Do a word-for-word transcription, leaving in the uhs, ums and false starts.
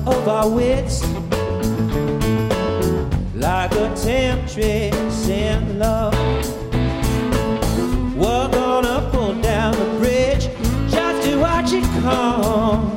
of our wits, like a temptress in love. We're gonna pull down the bridge just to watch it come.